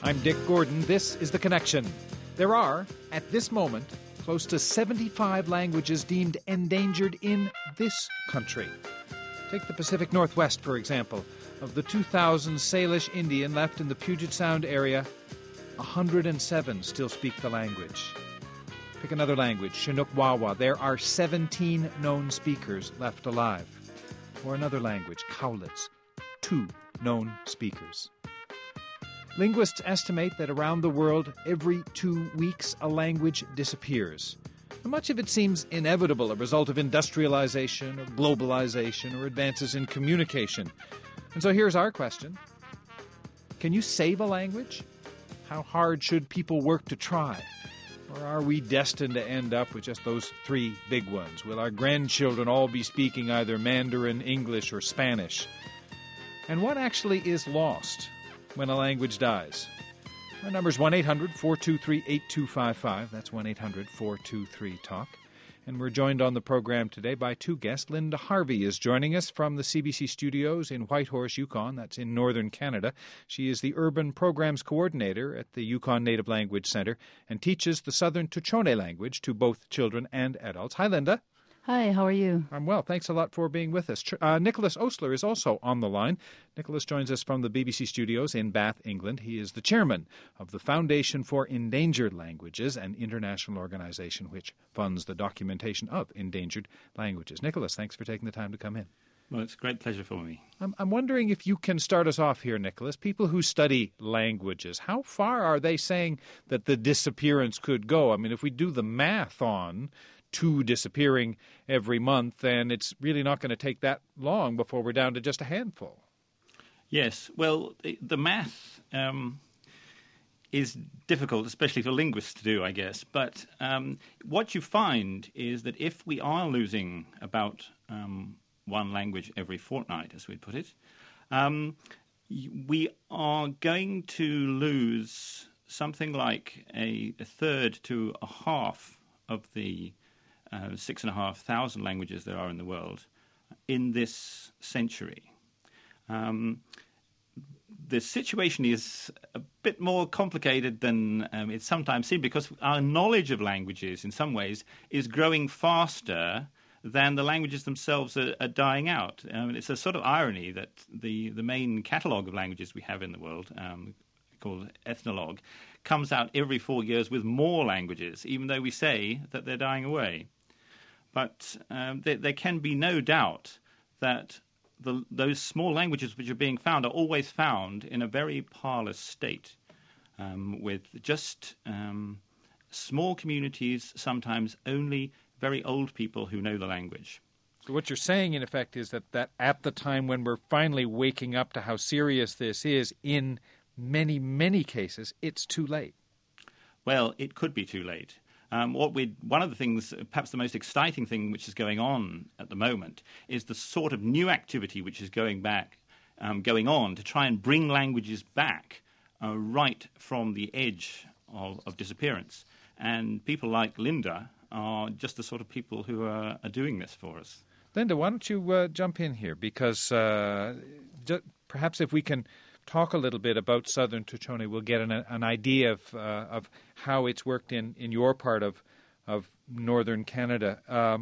I'm Dick Gordon. This is The Connection. There are, at this moment, close to 75 languages deemed endangered in this country. Take the Pacific Northwest, for example. Of the 2,000 Salish Indian left in the Puget Sound area, 107 still speak the language. Pick another language, Chinook Wawa. There are 17 known speakers left alive. Or another language, Cowlitz. 2 known speakers. Linguists estimate that around the world, every 2 weeks, a language disappears. Much of it seems inevitable, a result of industrialization or globalization or advances in communication. And so here's our question. Can you save a language? How hard should people work to try? Or are we destined to end up with just those 3 big ones? Will our grandchildren all be speaking either Mandarin, English, or Spanish? And what actually is lost when a language dies? Our number is 1-800-423-8255. That's 1-800-423-TALK. And we're joined on the program today by 2 guests. Linda Harvey is joining us from the CBC studios in Whitehorse, Yukon. That's in northern Canada. She is the Urban Programs Coordinator at the Yukon Native Language Centre and teaches the Southern Tutchone language to both children and adults. Hi, Linda. Hi, how are you? I'm well. Thanks a lot for being with us. Nicholas Osler is also on the line. Nicholas joins us from the BBC studios in Bath, England. He is the chairman of the Foundation for Endangered Languages, an international organization which funds the documentation of endangered languages. Nicholas, thanks for taking the time to come in. Well, it's a great pleasure for me. I'm wondering if you can start us off here, Nicholas. People who study languages, how far are they saying that the disappearance could go? I mean, if we do the math on 2 disappearing every month, then it's really not going to take that long before we're down to just a handful. Yes, well, the math is difficult, especially for linguists to do, I guess. But what you find is that if we are losing about 1 language every fortnight, as we put it, we are going to lose something like a third to a half of the 6,500 languages there are in the world in this century. The situation is a bit more complicated than it sometimes seems, because our knowledge of languages in some ways is growing faster than the languages themselves are dying out. It's a sort of irony that the main catalogue of languages we have in the world, called Ethnologue, comes out every 4 years with more languages, even though we say that they're dying away. But there can be no doubt that those small languages which are being found are always found in a very parlous state, with just small communities, sometimes only very old people who know the language. So what you're saying, in effect, is that at the time when we're finally waking up to how serious this is, in many, many cases, it's too late. Well, it could be too late. One of the things, perhaps the most exciting thing which is going on at the moment, is the sort of new activity which is going on to try and bring languages back right from the edge of disappearance. And people like Linda are just the sort of people who are doing this for us. Linda, why don't you jump in here? Because perhaps if we can talk a little bit about Southern Tutchone, we'll get an idea of how it's worked in your part of northern Canada.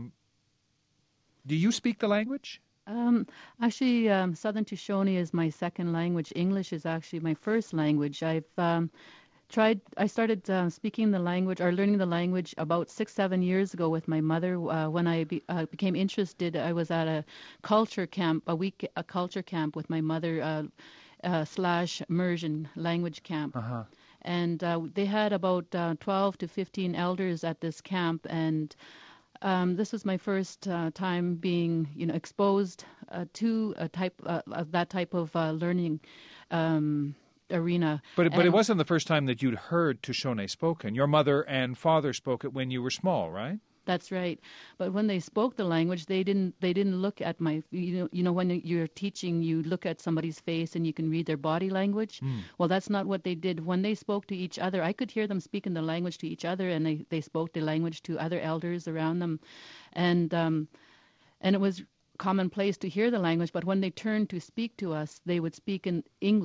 Do you speak the language? Actually, Southern Tutchone is my second language. English is actually my first language. I started speaking the language or learning the language about 6-7 years ago with my mother. When I became interested, I was at a culture camp, a culture camp with my mother, / immersion language camp. Uh-huh. And they had about 12 to 15 elders at this camp, and this was my first time being, exposed to that type of learning arena. But it wasn't the first time that you'd heard Tutchone spoken. Your mother and father spoke it when you were small, right? That's right. But when they spoke the language, they didn't look at my, when you're teaching, you look at somebody's face and you can read their body language. Well, that's not what they did. When they spoke to each other, I could hear them speaking the language to each other, and they spoke the language to other elders around them. And it was commonplace to hear the language, but when they turned to speak to us, they would speak in English.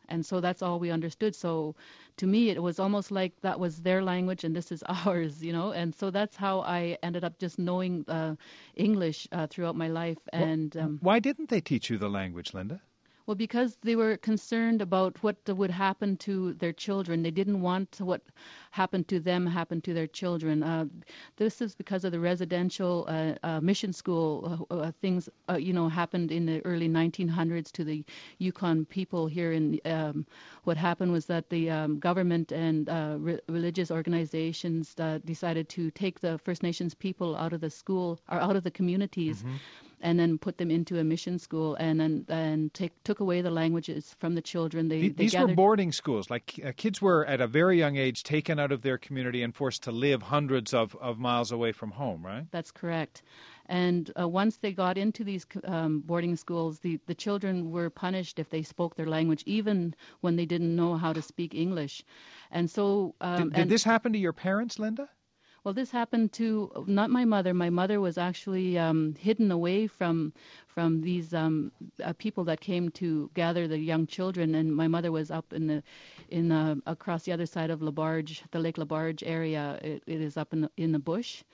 And so that's all we understood. So to me, it was almost like that was their language and this is ours, And so that's how I ended up just knowing English throughout my life. And why didn't they teach you the language, Linda? Well, because they were concerned about what would happen to their children. They didn't want what happened to them happen to their children. This is because of the residential mission school things, happened in the early 1900s to the Yukon people here. What happened was that the government and religious organizations decided to take the First Nations people out of the school or out of the communities. Mm-hmm. And then put them into a mission school, and then took away the languages from the children. These were boarding schools. Like kids were at a very young age taken out of their community and forced to live hundreds of miles away from home, right? That's correct. And once they got into these boarding schools, the children were punished if they spoke their language, even when they didn't know how to speak English. And so, did this happen to your parents, Linda? Well, this happened to not my mother. My mother was actually hidden away from these people that came to gather the young children, and my mother was up across the other side of Labarge, the Lake Labarge area. It is up in the bush,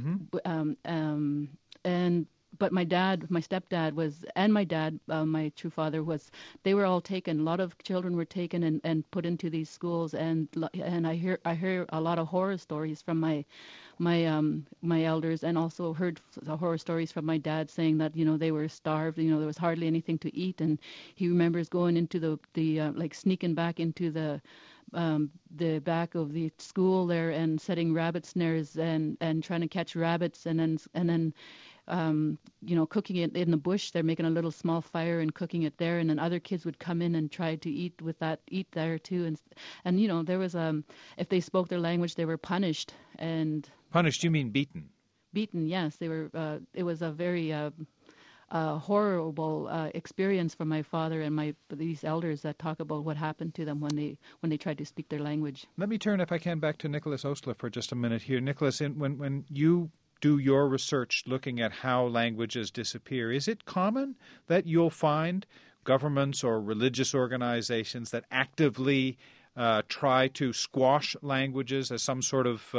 mm-hmm. But my dad, my stepdad and my dad, my true father they were all taken. A lot of children were taken and put into these schools, and I hear a lot of horror stories from my elders, and also heard the horror stories from my dad saying that they were starved. There was hardly anything to eat, and he remembers going into the sneaking back into the back of the school there and setting rabbit snares and trying to catch rabbits, and then cooking it in the bush. They're making a little small fire and cooking it there, and then other kids would come in and try to eat there too. And there was if they spoke their language, they were punished. And punished, you mean beaten? Beaten, yes. They were. It was a very horrible experience for my father and these elders that talk about what happened to them when they tried to speak their language. Let me turn, if I can, back to Nicholas Ostler for just a minute here. Nicholas, when you do your research looking at how languages disappear, is it common that you'll find governments or religious organizations that actively try to squash languages as some sort of,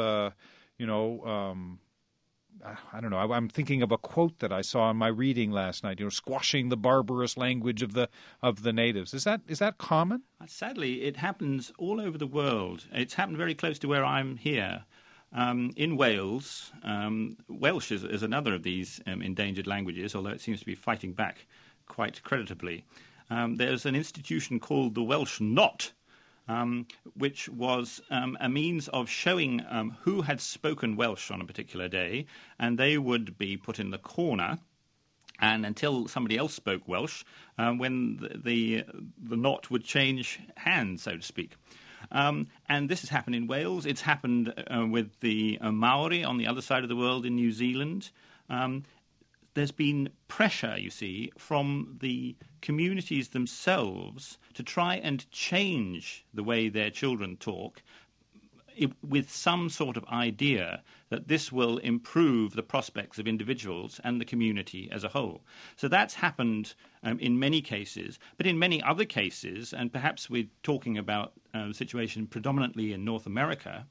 I don't know, I'm thinking of a quote that I saw in my reading last night, squashing the barbarous language of the natives. Is that common? Sadly, it happens all over the world. It's happened very close to where I'm here. In Wales, Welsh is another of these endangered languages, although it seems to be fighting back quite creditably. There's an institution called the Welsh Knot, which was a means of showing who had spoken Welsh on a particular day, and they would be put in the corner. And until somebody else spoke Welsh, when the knot would change hands, so to speak. And this has happened in Wales. It's happened with the Maori on the other side of the world in New Zealand. There's been pressure, you see, from the communities themselves to try and change the way their children talk with some sort of idea that this will improve the prospects of individuals and the community as a whole. So that's happened in many cases, but in many other cases, and perhaps we're talking about the situation predominantly in North America,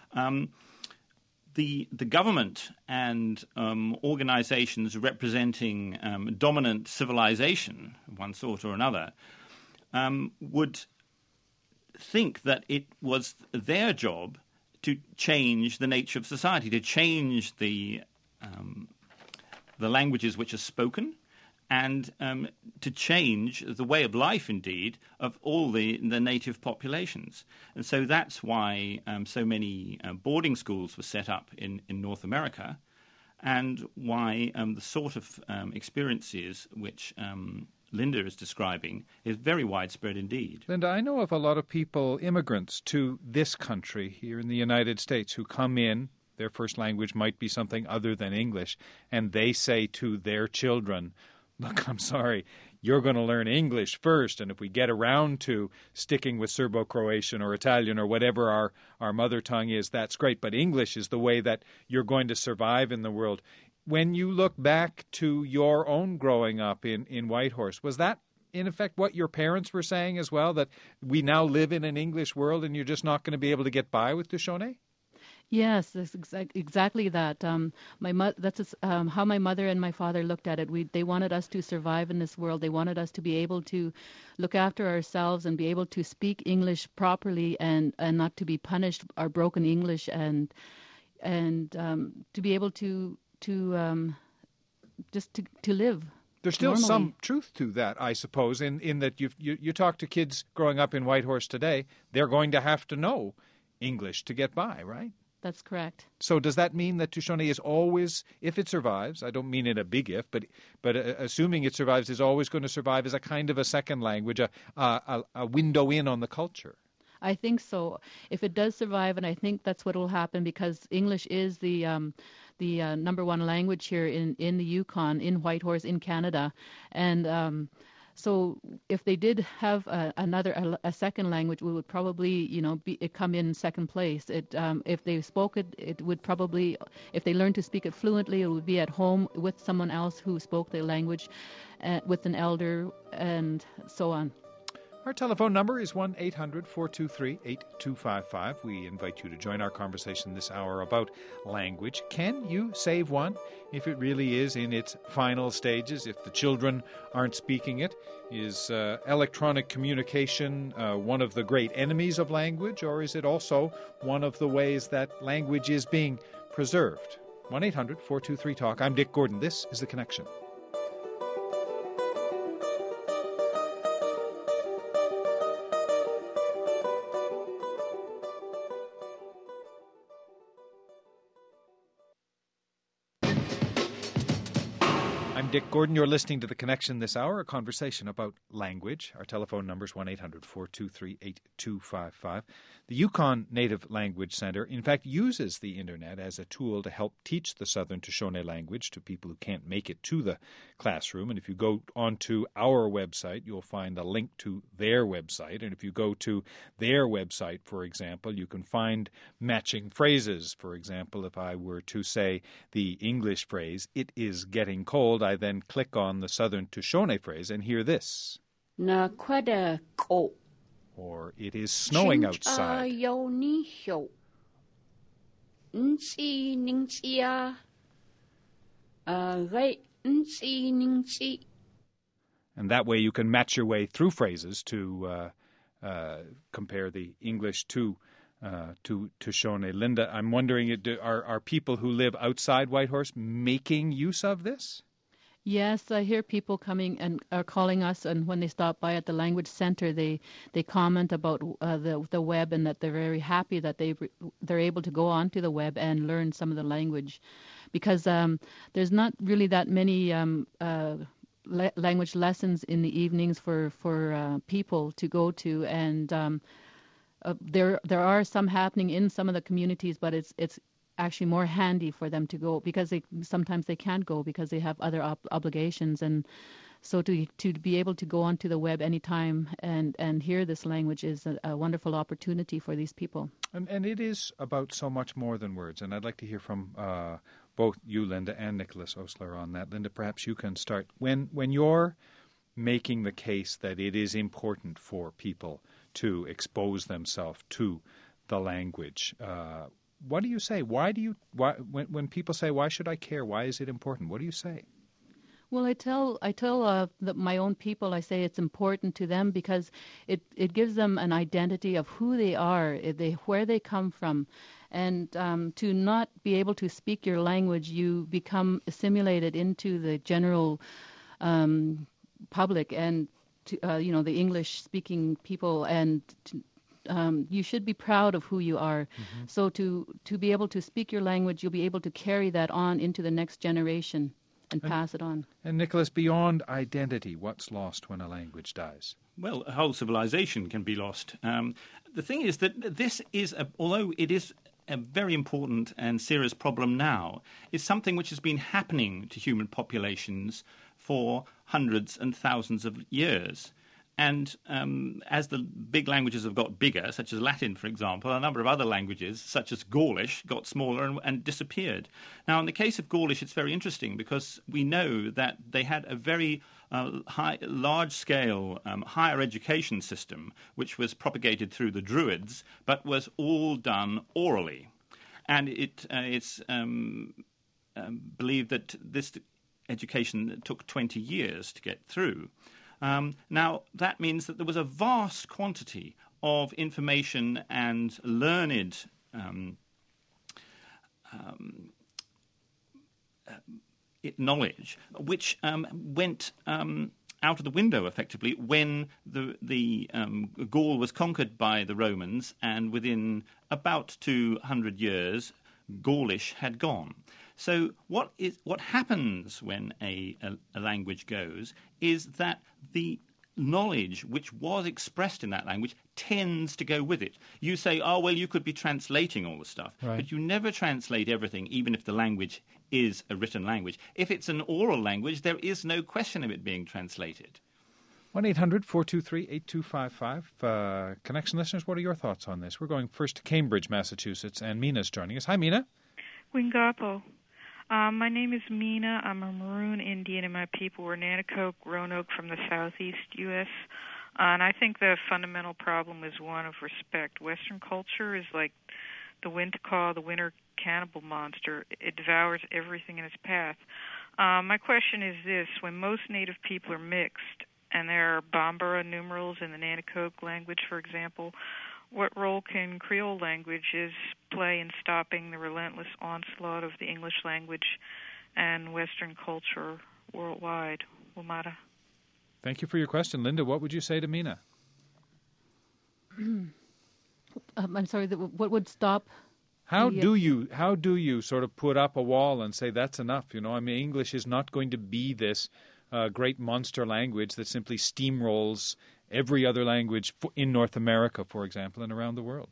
the government and organizations representing dominant civilization of one sort or another would think that it was their job to change the nature of society, to change the languages which are spoken, and to change the way of life, indeed, of all the native populations. And so that's why so many boarding schools were set up in North America, and why the sort of experiences which Linda is describing is very widespread indeed. Linda, I know of a lot of people, immigrants to this country here in the United States, who come in, their first language might be something other than English, and they say to their children, look, I'm sorry, you're going to learn English first, and if we get around to sticking with Serbo-Croatian or Italian or whatever our mother tongue is, that's great, but English is the way that you're going to survive in the world. When you look back to your own growing up in Whitehorse, was that in effect, what your parents were saying as well, that we now live in an English world and you're just not going to be able to get by with Dushone? Yes, that's exactly that. That's how my mother and my father looked at it. They wanted us to survive in this world. They wanted us to be able to look after ourselves and be able to speak English properly and not to be punished our broken English and to be able to just to live. There's still normally. some truth to that, I suppose, in that you talk to kids growing up in Whitehorse today, they're going to have to know English to get by, right? That's correct. So does that mean that Dushone is always, if it survives, I don't mean it a big if, but assuming it survives, is always going to survive as a kind of a second language, a window in on the culture? I think so. If it does survive, and I think that's what will happen, because English is the number one language here in the Yukon, in Whitehorse, in Canada, and so if they did have a second language, we would probably come in second place. If they spoke it, it would probably, if they learned to speak it fluently, it would be at home with someone else who spoke the language, with an elder, and so on. Our telephone number is 1-800-423-8255. We invite you to join our conversation this hour about language. Can you save one if it really is in its final stages, if the children aren't speaking it? Is electronic communication one of the great enemies of language, or is it also one of the ways that language is being preserved? 1-800-423-TALK. I'm Dick Gordon. This is The Connection. Dick Gordon, you're listening to The Connection this hour, a conversation about language. Our telephone number is 1-800-423-8255. The Yukon Native Language Centre, in fact, uses the Internet as a tool to help teach the Southern Dushone language to people who can't make it to the classroom. And if you go onto our website, you'll find a link to their website. And if you go to their website, for example, you can find matching phrases. For example, if I were to say the English phrase, "It is getting cold," I then click on the Southern Dushone phrase and hear this. Na kwada ko. Or "It is snowing outside." And that way you can match your way through phrases to compare the English to Dushone. Linda, I'm wondering, are people who live outside Whitehorse making use of this? Yes, I hear people coming and are calling us, and when they stop by at the language center, they comment about the web, and that they're very happy that they're able to go onto the web and learn some of the language, because there's not really that many language lessons in the evenings for people to go to, and there are some happening in some of the communities, but it's actually more handy for them to go, because sometimes they can't go because they have other obligations, and so to be able to go onto the web anytime and hear this language is a wonderful opportunity for these people. And it is about so much more than words, and I'd like to hear from both you, Linda, and Nicholas Osler on that. Linda, perhaps you can start. When you're making the case that it is important for people to expose themselves to the language, what do you say? When people say, "Why should I care? Why is it important?" What do you say? Well, I tell my own people, I say it's important to them because it gives them an identity of who they are, where they come from, and to not be able to speak your language, you become assimilated into the general public and the English-speaking people, and you should be proud of who you are. Mm-hmm. So to be able to speak your language, you'll be able to carry that on into the next generation and pass it on. And Nicholas, beyond identity, what's lost when a language dies? Well, a whole civilization can be lost. The thing is that this is, although it is a very important and serious problem now, it's something which has been happening to human populations for hundreds and thousands of years. And as the big languages have got bigger, such as Latin, for example, a number of other languages, such as Gaulish, got smaller and disappeared. Now, in the case of Gaulish, it's very interesting because we know that they had a very large-scale higher education system, which was propagated through the Druids, but was all done orally. And it's believed that this education took 20 years to get through. Now, that means that there was a vast quantity of information and learned knowledge, which went out of the window, effectively, when the Gaul was conquered by the Romans, and within about 200 years, Gaulish had gone. So what happens when a language goes is that the knowledge which was expressed in that language tends to go with it. You say, oh, well, you could be translating all the stuff, right, but you never translate everything, even if the language is a written language. If it's an oral language, there is no question of it being translated. 1-800-423-8255. Connection listeners, what are your thoughts on this? We're going first to Cambridge, Massachusetts, and Mina's joining us. Hi, Mina. Wingapo. My name is Mina. I'm a Maroon Indian, and my people were Nanakoke, Roanoke from the southeast U.S. And I think the fundamental problem is one of respect. Western culture is like the Wintercaw, the winter cannibal monster. It devours everything in its path. My question is this. When most Native people are mixed, and there are Bambara numerals in the Nanakoke language, for example, what role can Creole languages play in stopping the relentless onslaught of the English language and Western culture worldwide? Wamata. Thank you for your question. Linda, what would you say to Mina? I'm sorry, what would stop? How do you sort of put up a wall and say that's enough? You know, I mean, English is not going to be this great monster language that simply steamrolls every other language in North America, for example, and around the world.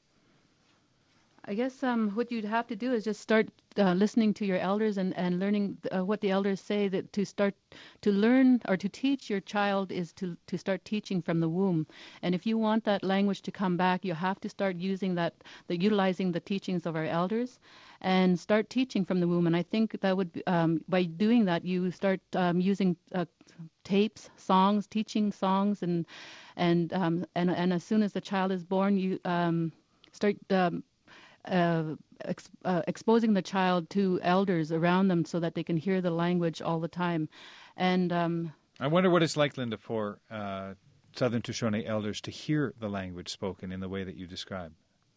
I guess what you'd have to do is just start listening to your elders and learning what the elders say. That to start to learn or to teach your child is to start teaching from the womb. And if you want that language to come back, you have to start utilizing the teachings of our elders, and start teaching from the womb. And I think that would by doing that, you start using tapes, songs, teaching songs, and as soon as the child is born, you start exposing the child to elders around them so that they can hear the language all the time. And I wonder what it's like, Linda, for Southern Shoshone elders to hear the language spoken in the way that you describe.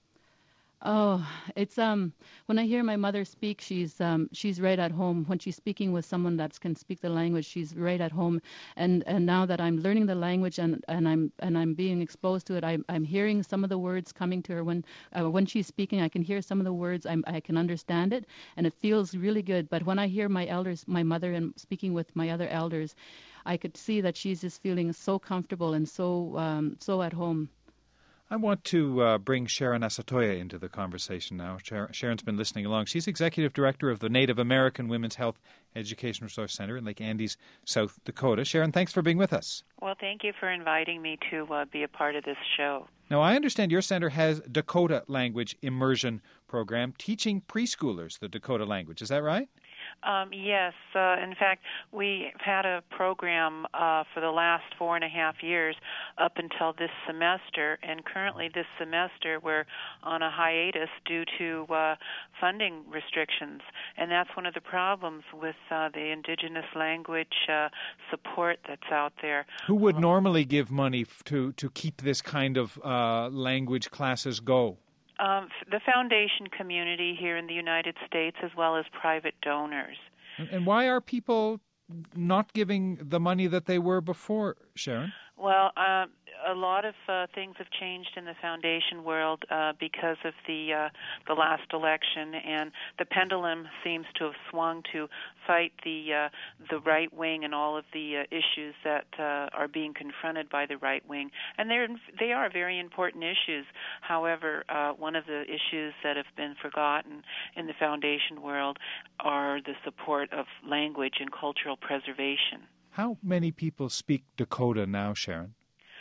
Oh, it's when I hear my mother speak, she's right at home. When she's speaking with someone that can speak the language, she's right at home. And now that I'm learning the language and I'm being exposed to it, I'm hearing some of the words coming to her. When she's speaking, I can hear some of the words. I can understand it, and it feels really good. But when I hear my elders, my mother, and speaking with my other elders, I could see that she's just feeling so comfortable and so at home. I want to bring Sharon Asatoya into the conversation now. Sharon's been listening along. She's Executive Director of the Native American Women's Health Education Resource Center in Lake Andes, South Dakota. Sharon, thanks for being with us. Well, thank you for inviting me to be a part of this show. Now, I understand your center has Dakota Language Immersion Program teaching preschoolers the Dakota language. Is that right? Yes. In fact, we've had a program for the last 4.5 years up until this semester, and currently this semester we're on a hiatus due to funding restrictions, and that's one of the problems with the indigenous language support that's out there. Who would normally give money to keep this kind of language classes go? The foundation community here in the United States, as well as private donors. And why are people not giving the money that they were before, Sharon? Well, a lot of things have changed in the foundation world because of the last election, and the pendulum seems to have swung to fight the right wing and all of the issues that are being confronted by the right wing, and they are very important issues. However, one of the issues that have been forgotten in the foundation world are the support of language and cultural preservation. How many people speak Dakota now, Sharon?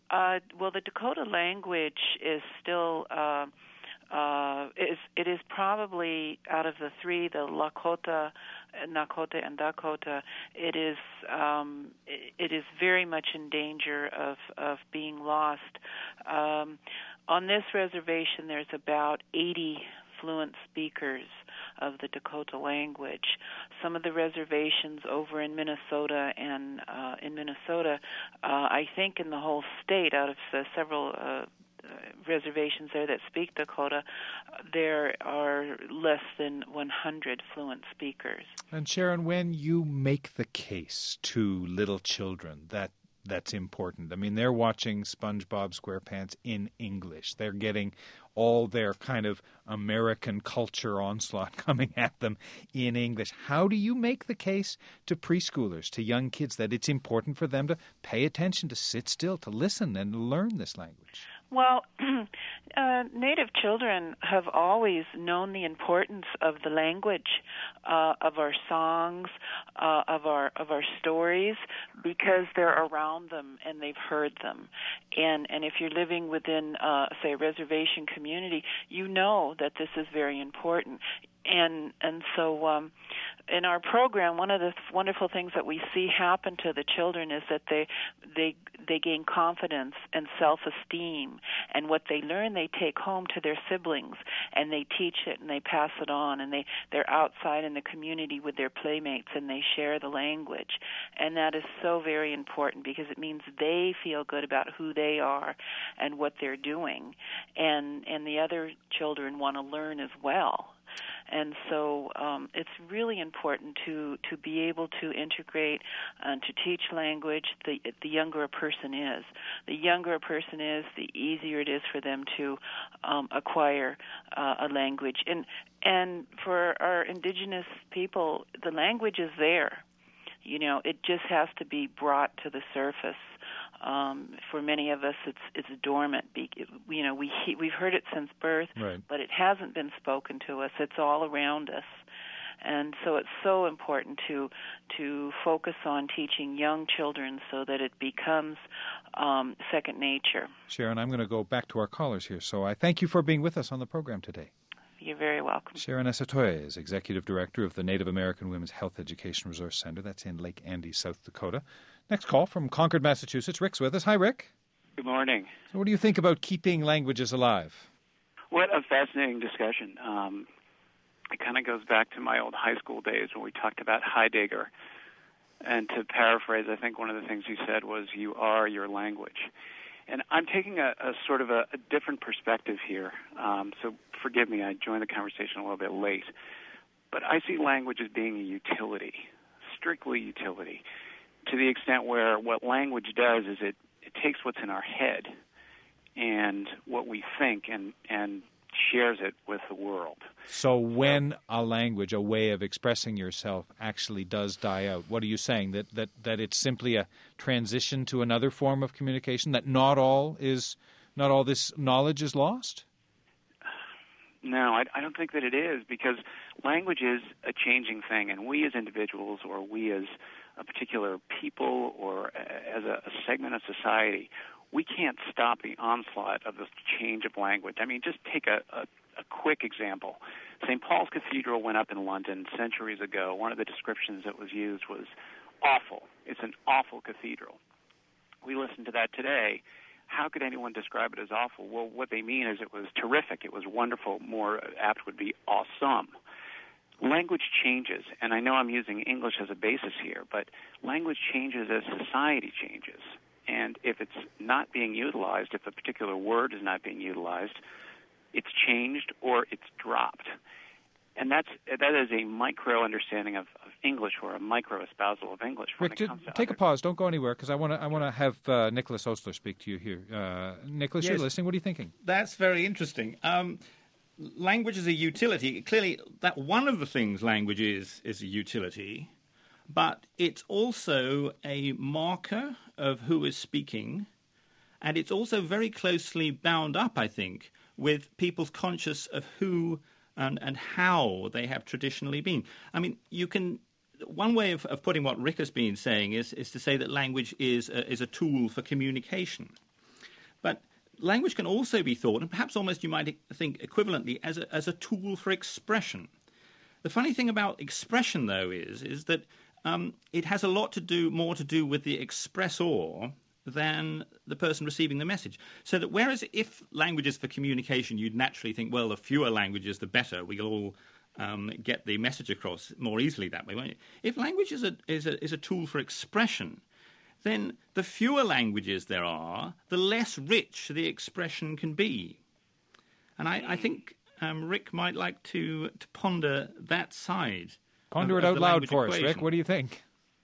Well, the Dakota language is still it is probably out of the three, the Lakota, Nakota, and Dakota. It is very much in danger of being lost. On this reservation, there's about 80 fluent speakers of the Dakota language. Some of the reservations over in Minnesota and I think in the whole state, out of several reservations there that speak Dakota, there are less than 100 fluent speakers. And Sharon, when you make the case to little children that's important. I mean, they're watching SpongeBob SquarePants in English. They're getting all their kind of American culture onslaught coming at them in English. How do you make the case to preschoolers, to young kids, that it's important for them to pay attention, to sit still, to listen and learn this language? Well, Native children have always known the importance of the language, of our songs, of our stories, because they're around them and they've heard them. And if you're living within, say, a reservation community, you know that this is very important. And so in our program, one of the wonderful things that we see happen to the children is that they gain confidence and self-esteem, and what they learn they take home to their siblings, and they teach it and they pass it on, and they're outside in the community with their playmates and they share the language. And that is so very important, because it means they feel good about who they are and what they're doing, and the other children want to learn as well. And so it's really important to be able to integrate and to teach language. The younger a person is. The younger a person is, the easier it is for them to acquire a language. And for our indigenous people, the language is there. You know, it just has to be brought to the surface. For many of us, it's dormant. You know, we've heard it since birth, right, but it hasn't been spoken to us. It's all around us, and so it's so important to focus on teaching young children so that it becomes second nature. Sharon, I'm going to go back to our callers here. So I thank you for being with us on the program today. You're very welcome. Sharon Asatoye is Executive Director of the Native American Women's Health Education Resource Center. That's in Lake Andy, South Dakota. Next call from Concord, Massachusetts. Rick's with us. Hi, Rick. Good morning. So what do you think about keeping languages alive? What a fascinating discussion. It kind of goes back to my old high school days when we talked about Heidegger. And to paraphrase, I think one of the things you said was, you are your language. And I'm taking a sort of a different perspective here. So forgive me, I joined the conversation a little bit late. But I see language as being a utility, strictly utility, to the extent where what language does is it takes what's in our head and what we think and shares it with the world. So when a language, a way of expressing yourself, actually does die out, what are you saying? That it's simply a transition to another form of communication, that not all this knowledge is lost? No, I don't think that it is, because language is a changing thing, and we as individuals, or we as a particular people, or as a segment of society, we can't stop the onslaught of this change of language. I mean, just take a quick example. St. Paul's Cathedral went up in London centuries ago. One of the descriptions that was used was awful. It's an awful cathedral. We listen to that today. How could anyone describe it as awful? Well, what they mean is it was terrific, it was wonderful. More apt would be awesome. Language changes, and I know I'm using English as a basis here, but language changes as society changes. And if it's not being utilized, if a particular word is not being utilized, it's changed or it's dropped. And that is a micro understanding of English, or a micro espousal of English. Rick, take a pause. Don't go anywhere, because I want to have Nicholas Osler speak to you here. Nicholas, yes. You're listening. What are you thinking? That's very interesting. Language is a utility. Clearly, that one of the things language is a utility, but it's also a marker of who is speaking, and it's also very closely bound up, I think, with people's conscious of who and how they have traditionally been. I mean, one way of putting what Rick has been saying is to say that language is a tool for communication. language can also be thought, and perhaps almost you might think equivalently, as a tool for expression. The funny thing about expression, though, is that it has a lot more to do with the expressor than the person receiving the message. So that whereas if language is for communication, you'd naturally think, well, the fewer languages, the better. We'll all get the message across more easily that way, won't you? If language is a tool for expression, then the fewer languages there are, the less rich the expression can be. And I think Rick might like to ponder that side. Ponder it out loud for us, Rick. What do you think?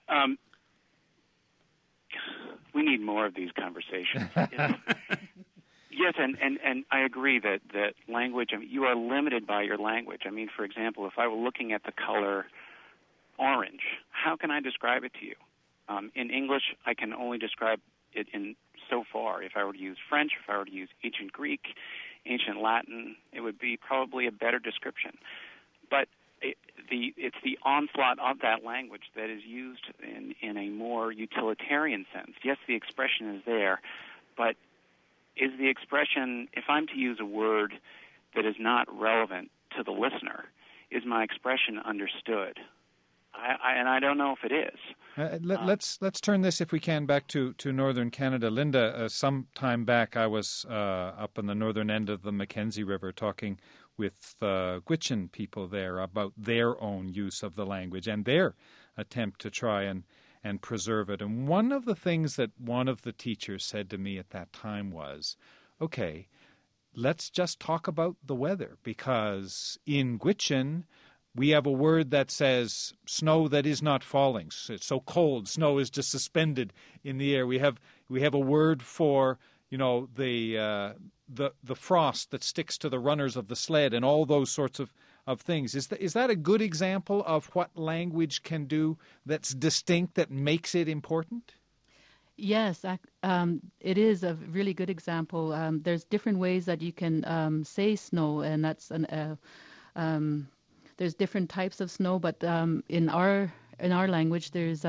We need more of these conversations. Yes, and I agree that language, I mean, you are limited by your language. I mean, for example, if I were looking at the color orange, how can I describe it to you? In English, I can only describe it in so far. If I were to use French, if I were to use ancient Greek, ancient Latin, it would be probably a better description. But it's the onslaught of that language that is used in a more utilitarian sense. Yes, the expression is there, but is the expression, if I'm to use a word that is not relevant to the listener, is my expression understood? And I don't know if it is. Let's turn this, if we can, back to northern Canada. Linda, some time back I was up on the northern end of the Mackenzie River talking with Gwich'in people there about their own use of the language and their attempt to try and preserve it. And one of the things that one of the teachers said to me at that time was, okay, let's just talk about the weather, because in Gwich'in we have a word that says snow that is not falling. It's so cold, snow is just suspended in the air. We have a word for, the frost that sticks to the runners of the sled and all those sorts of things. Is that a good example of what language can do that's distinct, that makes it important? Yes, it is a really good example. There's different ways that you can say snow, and that's there's different types of snow, but in our language, there's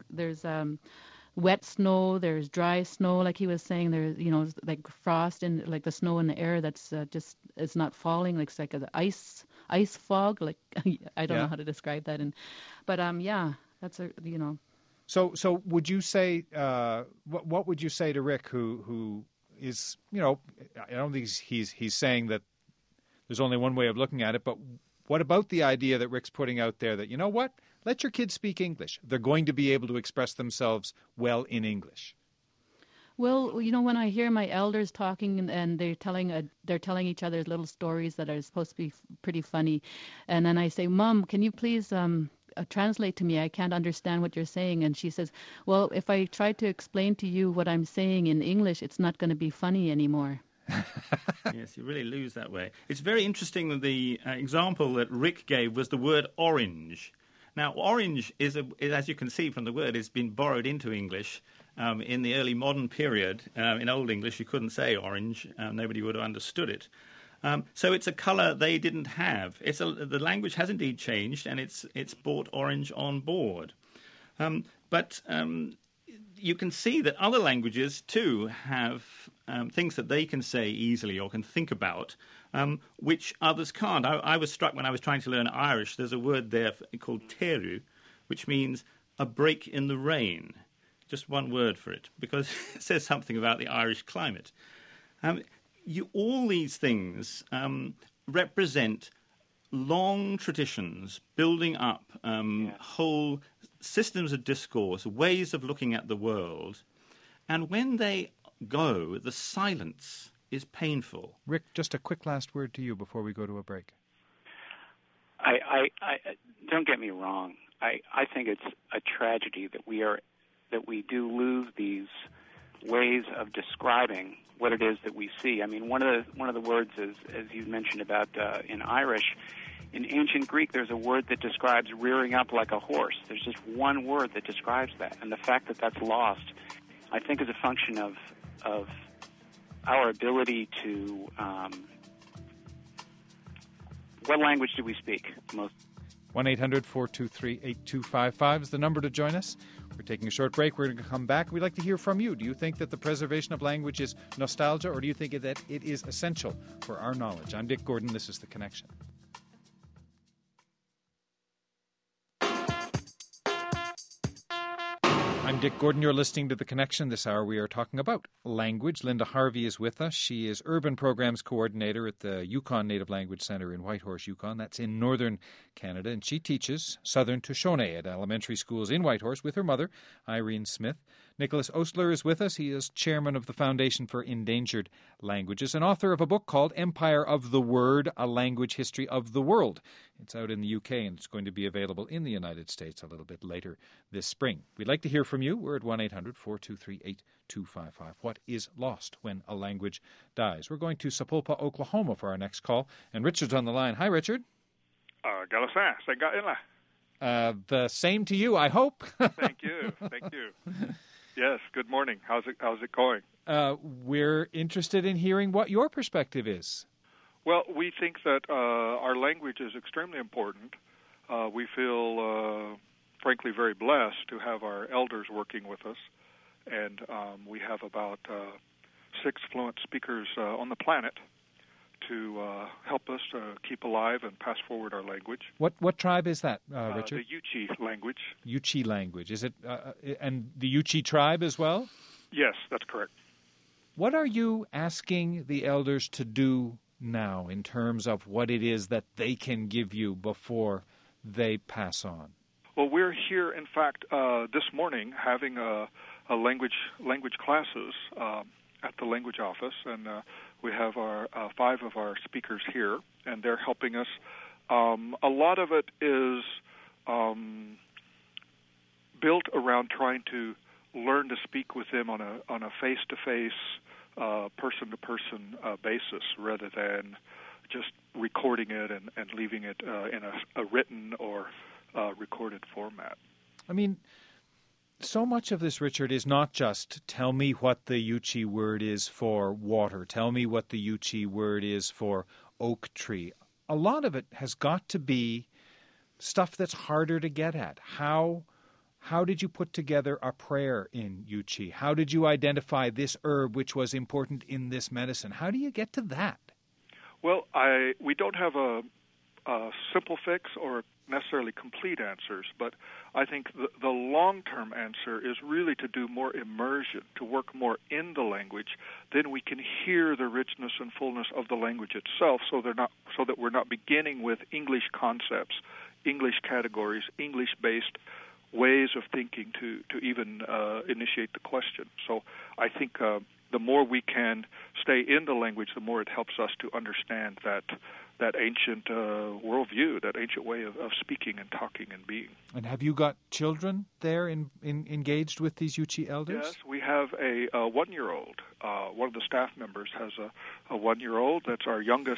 wet snow, there's dry snow, like he was saying. There's like frost and like the snow in the air that's just it's not falling. It's like an ice fog. Like I don't know how to describe that. But that's So would you say what would you say to Rick, who is I don't think he's saying that there's only one way of looking at it, but what about the idea that Rick's putting out there that, let your kids speak English. They're going to be able to express themselves well in English. Well, when I hear my elders talking and they're telling each other little stories that are supposed to be pretty funny, and then I say, Mom, can you please translate to me? I can't understand what you're saying. And she says, well, if I try to explain to you what I'm saying in English, it's not going to be funny anymore. Yes, you really lose that way. It's very interesting that the example that Rick gave was the word orange. Now, orange is as you can see from the word, has been borrowed into English in the early modern period. In Old English, you couldn't say orange; nobody would have understood it. So it's a colour they didn't have. The language has indeed changed, and it's brought orange on board. But you can see that other languages too have things that they can say easily or can think about, which others can't. I was struck when I was trying to learn Irish. There's a word there called teru, which means a break in the rain. Just one word for it, because it says something about the Irish climate. All these things represent long traditions, building up whole systems of discourse, ways of looking at the world. And when they go, the silence is painful. Rick, just a quick last word to you before we go to a break. I don't get me wrong. I think it's a tragedy that we do lose these ways of describing what it is that we see. I mean, one of the words is, as you mentioned about in Irish, in ancient Greek, there's a word that describes rearing up like a horse. There's just one word that describes that, and the fact that that's lost, I think, is a function of our ability to. What language do we speak most? 1-800-423-8255 is the number to join us. We're taking a short break. We're going to come back. We'd like to hear from you. Do you think that the preservation of language is nostalgia, or do you think that it is essential for our knowledge? I'm Dick Gordon. This is The Connection. I'm Dick Gordon. You're listening to The Connection. This hour we are talking about language. Linda Harvey is with us. She is Urban Programs Coordinator at the Yukon Native Language Centre in Whitehorse, Yukon. That's in northern Canada. And she teaches Southern Tushone at elementary schools in Whitehorse with her mother, Irene Smith. Nicholas Ostler is with us. He is chairman of the Foundation for Endangered Languages and author of a book called Empire of the Word, A Language History of the World. It's out in the UK and it's going to be available in the United States a little bit later this spring. We'd like to hear from you. We're at 1-800-423-8255. What is lost when a language dies? We're going to Sapulpa, Oklahoma for our next call. And Richard's on the line. Hi, Richard. The same to you, I hope. Thank you. Yes, good morning. How's it going? We're interested in hearing what your perspective is. Well, we think that our language is extremely important. We feel, frankly, very blessed to have our elders working with us. And we have about 6 fluent speakers on the planet to help us keep alive and pass forward our language. What tribe is that, Richard? The Yuchi language. Yuchi language. Is it and the Yuchi tribe as well? Yes, that's correct. What are you asking the elders to do now in terms of what it is that they can give you before they pass on? Well, we're here, in fact, this morning having a language classes at the language office, and we have our 5 of our speakers here, and they're helping us. A lot of it is built around trying to learn to speak with them on a face-to-face, person-to-person basis, rather than just recording it and leaving it in a written or recorded format. I mean, so much of this, Richard, is not just tell me what the Yuchi word is for water, tell me what the Yuchi word is for oak tree. A lot of it has got to be stuff that's harder to get at. How did you put together a prayer in Yuchi? How did you identify this herb which was important in this medicine? How do you get to that? Well, we don't have a simple fix or necessarily complete answers, but I think the long-term answer is really to do more immersion, to work more in the language. Then we can hear the richness and fullness of the language itself, so that we're not beginning with English concepts, English categories, English-based ways of thinking to even initiate the question. So I think the more we can stay in the language, the more it helps us to understand that ancient worldview, that ancient way of speaking and talking and being. And have you got children there engaged with these Yuchi elders? Yes, we have a 1-year-old. One of the staff members has a 1-year-old. That's our youngest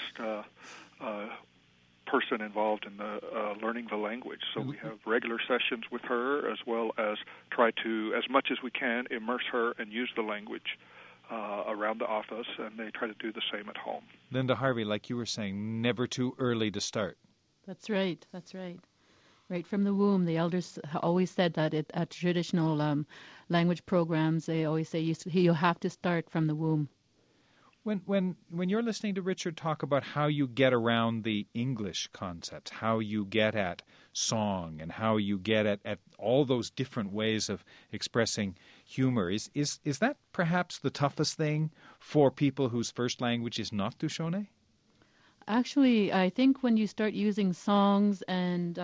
person involved in the learning the language. So we have regular sessions with her, as well as try to, as much as we can, immerse her and use the language around the office, and they try to do the same at home. Linda Harvey, like you were saying, never too early to start. That's right. Right from the womb, the elders always said that at traditional language programs, they always say you have to start from the womb. When you're listening to Richard talk about how you get around the English concepts, how you get at song and how you get at all those different ways of expressing humor, is that perhaps the toughest thing for people whose first language is not Tushone? Actually, I think when you start using songs and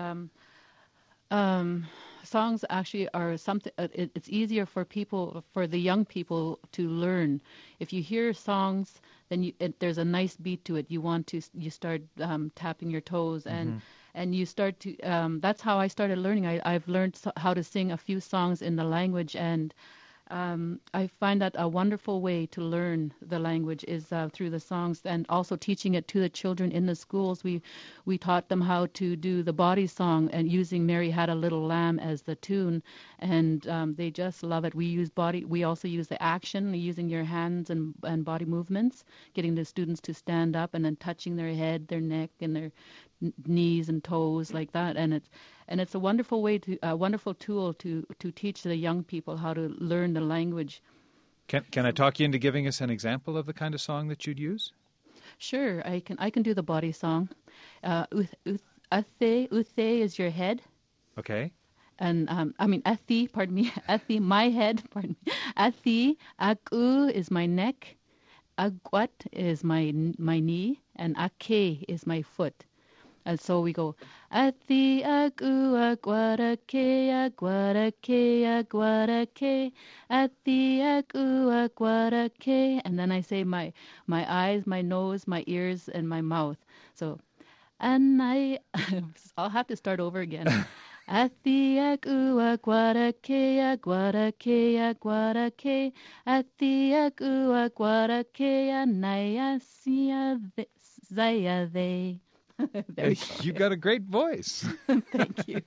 songs actually are something. It's easier for the young people to learn. If you hear songs, then there's a nice beat to it. You start tapping your toes and you start to. That's how I started learning. I've learned how to sing a few songs in the language, and I find that a wonderful way to learn the language is through the songs, and also teaching it to the children in the schools. We taught them how to do the body song and using Mary Had a Little Lamb as the tune, and they just love it. We also use the action, using your hands and body movements, getting the students to stand up and then touching their head, their neck, and their knees and toes like that, and it's a wonderful wonderful tool to teach the young people how to learn the language. Can I talk you into giving us an example of the kind of song that you'd use? Sure, I can do the body song. Uthe is your head. Okay. And athi, pardon me, athi, my head, pardon me. Athi, aku is my neck, agwat is my knee, and ake is my foot. And so we go, athi, aku, agwat, ake, agwat, ake, agwat, ake, athi, aku, agwat, ake. And then I say my eyes, my nose, my ears, and my mouth. So, and I'll have to start over again. Athi, aku, agwat, ake, agwat, ake, agwat, ake, athi, aku, agwat, ake, anaya, siya, zaya, they. You got a great voice. Thank you.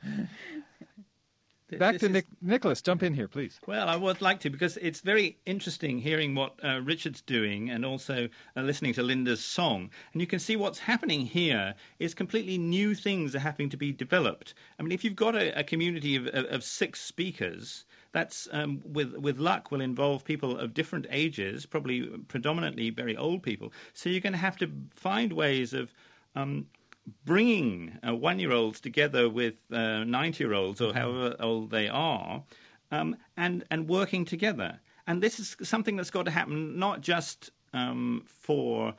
Back to Nicholas. Jump in here, please. Well, I would like to, because it's very interesting hearing what Richard's doing and also listening to Linda's song. And you can see what's happening here is completely new things are having to be developed. I mean, if you've got a community of 6 speakers, that's, with luck, will involve people of different ages, probably predominantly very old people. So you're going to have to find ways of bringing 1-year-olds together with 90-year-olds or however old they are, and working together. And this is something that's got to happen not just for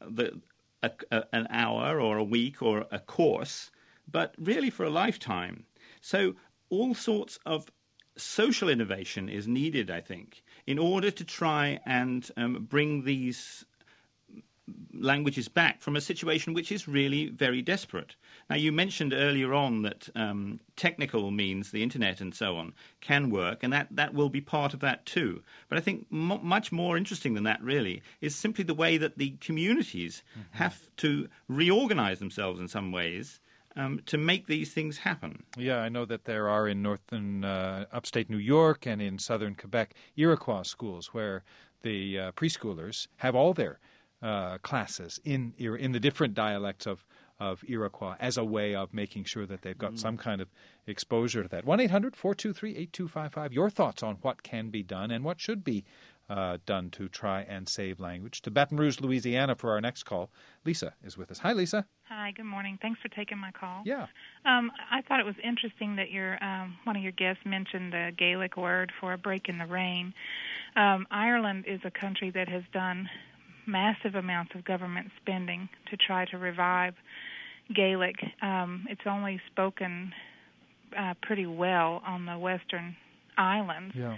an hour or a week or a course, but really for a lifetime. So all sorts of social innovation is needed, I think, in order to try and bring these languages back from a situation which is really very desperate. Now, you mentioned earlier on that technical means, the internet and so on, can work, and that will be part of that too. But I think much more interesting than that, really, is simply the way that the communities have to reorganize themselves in some ways to make these things happen. Yeah, I know that there are in northern upstate New York and in southern Quebec Iroquois schools where the preschoolers have all their classes in the different dialects of Iroquois as a way of making sure that they've got some kind of exposure to that. 1-800-423-8255. Your thoughts on what can be done and what should be done to try and save language. To Baton Rouge, Louisiana for our next call. Lisa is with us. Hi, Lisa. Hi, good morning. Thanks for taking my call. Yeah. I thought it was interesting that one of your guests mentioned the Gaelic word for a break in the rain. Ireland is a country that has done massive amounts of government spending to try to revive Gaelic. It's only spoken pretty well on the Western Islands. Yeah.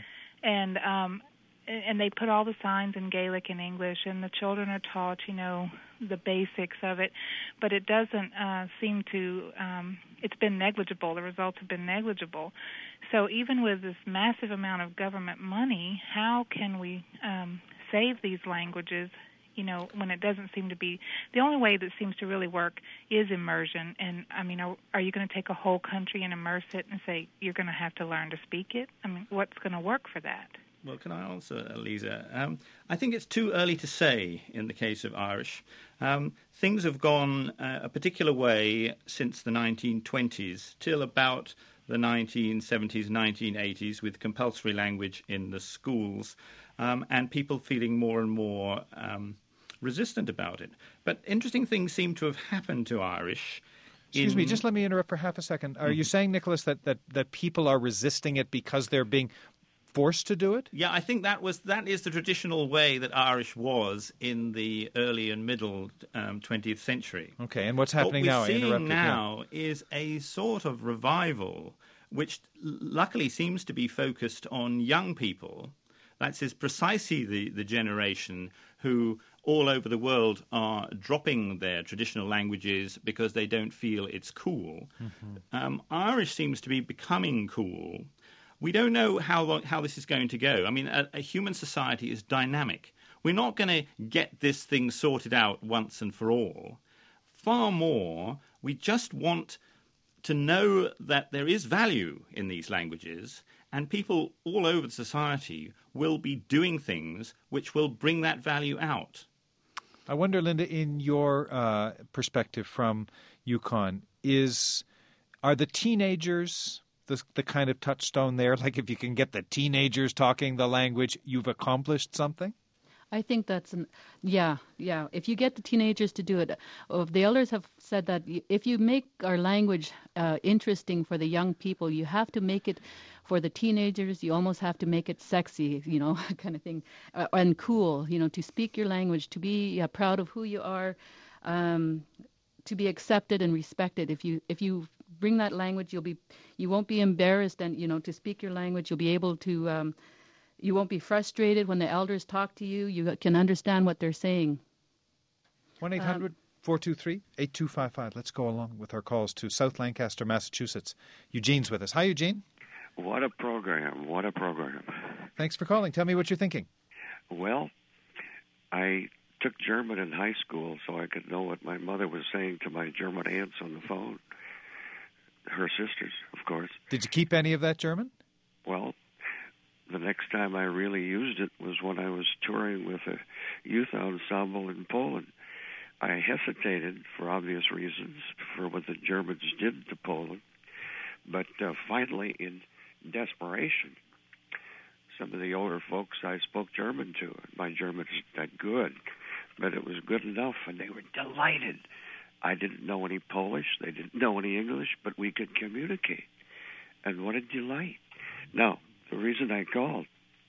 And they put all the signs in Gaelic and English, and the children are taught, the basics of it. But it doesn't seem to, it's been negligible. The results have been negligible. So even with this massive amount of government money, how can we save these languages, when it doesn't seem to be, the only way that seems to really work is immersion. And, are you going to take a whole country and immerse it and say you're going to have to learn to speak it? What's going to work for that? Well, can I answer, Lisa? I think it's too early to say in the case of Irish. Things have gone a particular way since the 1920s till about the 1970s, 1980s, with compulsory language in the schools, and people feeling more and more resistant about it. But interesting things seem to have happened to Irish. Excuse me, just let me interrupt for half a second. Are you saying, Nicholas, that people are resisting it because they're being forced to do it? Yeah, I think that is the traditional way that Irish was in the early and middle 20th century. Okay, and what's happening now? What we're seeing now is a sort of revival, which luckily seems to be focused on young people. That is precisely the generation who all over the world are dropping their traditional languages because they don't feel it's cool. Mm-hmm. Irish seems to be becoming cool. We don't know how this is going to go. A human society is dynamic. We're not going to get this thing sorted out once and for all. Far more, we just want to know that there is value in these languages, and people all over the society will be doing things which will bring that value out. I wonder, Linda, in your perspective from Yukon. Are the teenagers the kind of touchstone there? Like if you can get the teenagers talking the language, you've accomplished something? I think that's yeah. If you get the teenagers to do it, the elders have said that if you make our language interesting for the young people, you have to make it for the teenagers. You almost have to make it sexy, kind of thing, and cool. To speak your language, to be proud of who you are, to be accepted and respected. If you bring that language, you won't be embarrassed, and to speak your language, you'll be able to. You won't be frustrated when the elders talk to you. You can understand what they're saying. 1-800-423-8255. Let's go along with our calls to South Lancaster, Massachusetts. Eugene's with us. Hi, Eugene. What a program. What a program. Thanks for calling. Tell me what you're thinking. Well, I took German in high school so I could know what my mother was saying to my German aunts on the phone. Her sisters, of course. Did you keep any of that German? Well, the next time I really used it was when I was touring with a youth ensemble in Poland. I hesitated, for obvious reasons, for what the Germans did to Poland. But finally, in desperation, some of the older folks I spoke German to. My German is not good, but it was good enough, and they were delighted. I didn't know any Polish. They didn't know any English, but we could communicate. And what a delight. Now, the reason I called,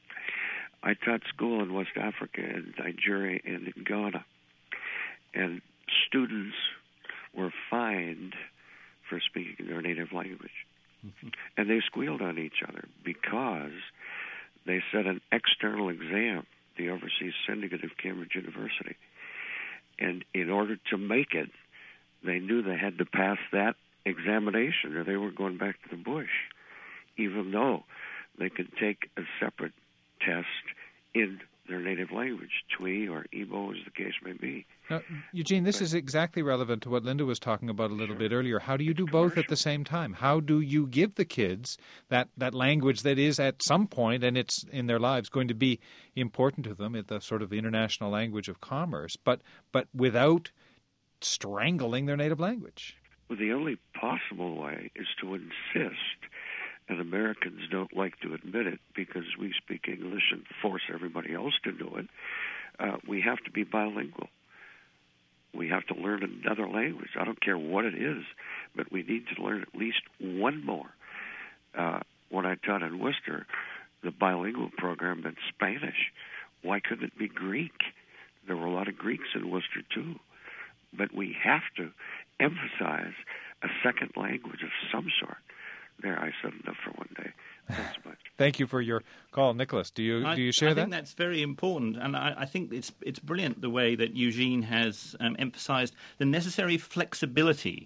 I taught school in West Africa, in Nigeria, and in Ghana. And students were fined for speaking their native language. Mm-hmm. And they squealed on each other because they set an external exam, the Overseas Syndicate of Cambridge University. And in order to make it, they knew they had to pass that examination or they were going back to the bush, even though they could take a separate test in their native language, Twi or Igbo, as the case may be. Now, Eugene, this is exactly relevant to what Linda was talking about a little bit earlier. How do you do both at the same time? How do you give the kids that language that is at some point, and it's in their lives, going to be important to them, the sort of international language of commerce, but without strangling their native language? Well, the only possible way is to insist, and Americans don't like to admit it because we speak English and force everybody else to do it. We have to be bilingual. We have to learn another language. I don't care what it is, but we need to learn at least one more. When I taught in Worcester, the bilingual program meant Spanish. Why couldn't it be Greek? There were a lot of Greeks in Worcester, too. But we have to emphasize a second language of some sort. There, I said enough for one day. Thanks much. Thank you for your call, Nicholas. Do you share that? I think that's very important, and I think it's brilliant the way that Eugene has emphasized the necessary flexibility.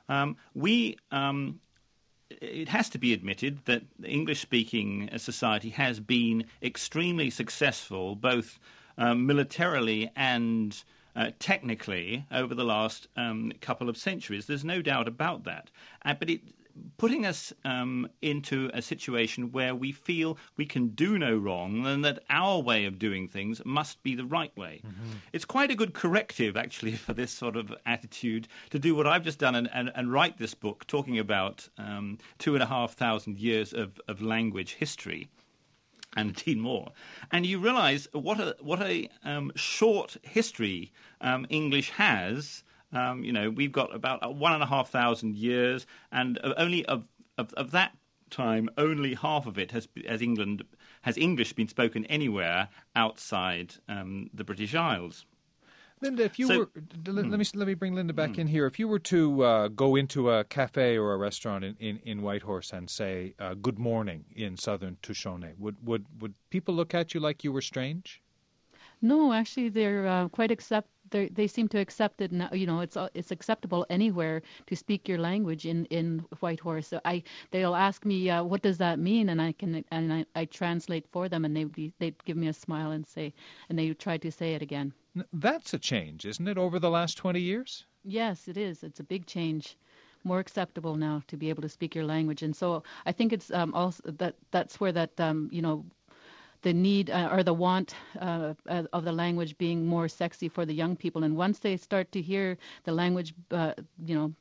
It has to be admitted that the English-speaking society has been extremely successful, both militarily and technically, over the last couple of centuries. There's no doubt about that. But putting us into a situation where we feel we can do no wrong and that our way of doing things must be the right way. Mm-hmm. It's quite a good corrective, actually, for this sort of attitude to do what I've just done and write this book talking about 2,500 years of language history. And indeed more, and you realise what a short history English has. We've got about 1,500 years, and only of that time, only half of it has English been spoken anywhere outside the British Isles. Linda, if you were, let me bring Linda back in here. If you were to go into a cafe or a restaurant in Whitehorse and say "Good morning" in Southern Tushone, would people look at you like you were strange? No, actually, they're quite They seem to accept it now. It's acceptable anywhere to speak your language in Whitehorse. So they'll ask me what does that mean, and I translate for them, and they'd give me a smile and they try to say it again. That's a change, isn't it, over the last 20 years? Yes, it is. It's a big change. More acceptable now to be able to speak your language, and so I think it's also that's where that the need or the want of the language being more sexy for the young people. And once they start to hear the language,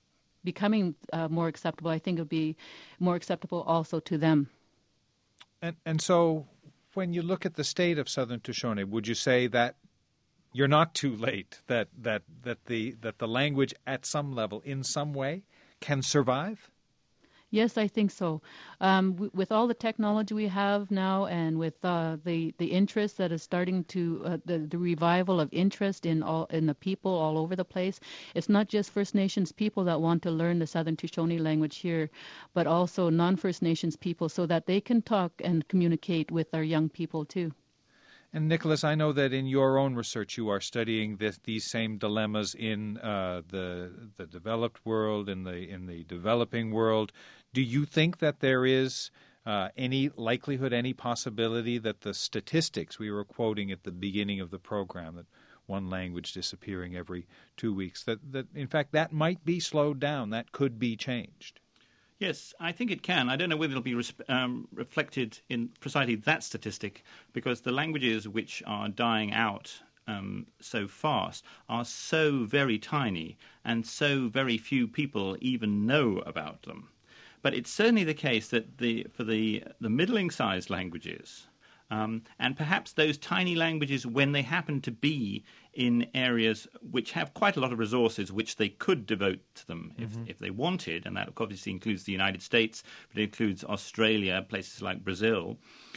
becoming more acceptable, I think it would be more acceptable also to them. And so when you look at the state of Southern Tushone, would you say that you're not too late, that the language at some level, in some way, can survive? Yes, I think so. With all the technology we have now, and with the interest that is starting to the revival of interest in the people all over the place, it's not just First Nations people that want to learn the Southern Tushone language here, but also non-First Nations people, so that they can talk and communicate with our young people too. And Nicholas, I know that in your own research you are studying these same dilemmas in the developed world, in the developing world. Do you think that there is any likelihood, any possibility that the statistics we were quoting at the beginning of the program, that one language disappearing every 2 weeks, that in fact that might be slowed down, that could be changed? Yes, I think it can. I don't know whether it'll be reflected in precisely that statistic, because the languages which are dying out so fast are so very tiny, and so very few people even know about them. But it's certainly the case that for the middling-sized languages, and perhaps those tiny languages, when they happen to be in areas which have quite a lot of resources which they could devote to them if they wanted, and that obviously includes the United States, but it includes Australia, places like Brazil,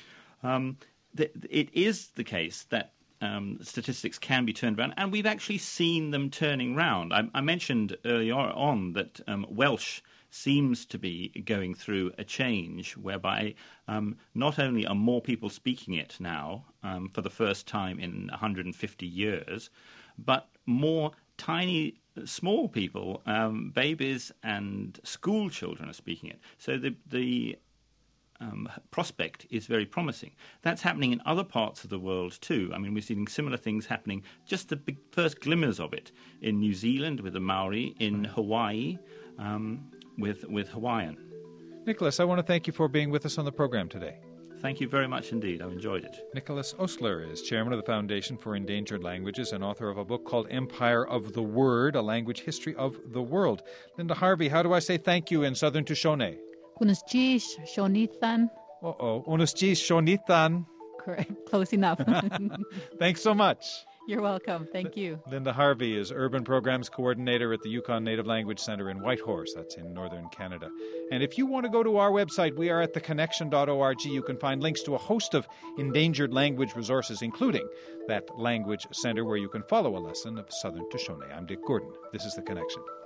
it is the case that statistics can be turned around, and we've actually seen them turning round. I mentioned earlier on that Welsh seems to be going through a change whereby not only are more people speaking it now for the first time in 150 years, but more tiny, small people, babies and school children are speaking it. So the prospect is very promising. That's happening in other parts of the world too. I mean, we're seeing similar things happening, just the first glimmers of it, in New Zealand with the Maori, in Hawaii, with Hawaiian. Nicholas, I want to thank you for being with us on the program today. Thank you very much indeed. I've enjoyed it. Nicholas Ostler is chairman of the Foundation for Endangered Languages and author of a book called Empire of the Word, A Language History of the World. Linda Harvey, how do I say thank you in Southern Tushone? Kunasjish Shonithan. Unasjish Shonithan. Correct. Close enough. Thanks so much. You're welcome. Thank you. Linda Harvey is Urban Programs Coordinator at the Yukon Native Language Centre in Whitehorse. That's in northern Canada. And if you want to go to our website, we are at theconnection.org. You can find links to a host of endangered language resources, including that language centre where you can follow a lesson of Southern Tushone. I'm Dick Gordon. This is The Connection.